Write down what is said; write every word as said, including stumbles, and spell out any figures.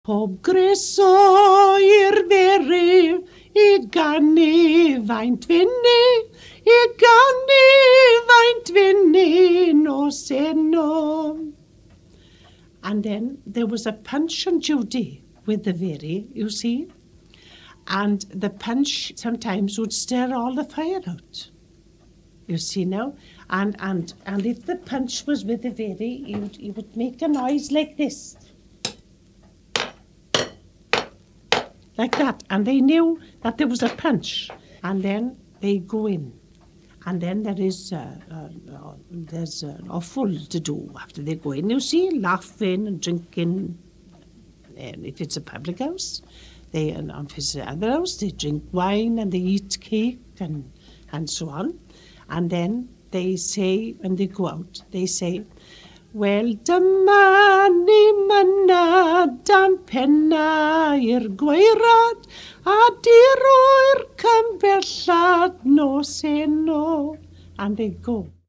Pob greso i'r dderif, I gannu faint finni, I gannu faint finni nos enno. And then there was a Punch and Judy with the very, you see. And the Punch sometimes would stir all the fire out. You see now? And and and if the Punch was with the very, he would, he would make a noise like this. Like that. And they knew that there was a Punch. And then they go in. And then there is uh, uh, uh, there's an awful to do after they go in. You see, laughing and drinking. And if it's a public house, they and if it's another house, they drink wine and they eat cake and and so on. And then they say, when they go out, they say, Wel dyma ni mynad am penna i'r gwaerad a dir o'r cymbellad nos enno. And they go.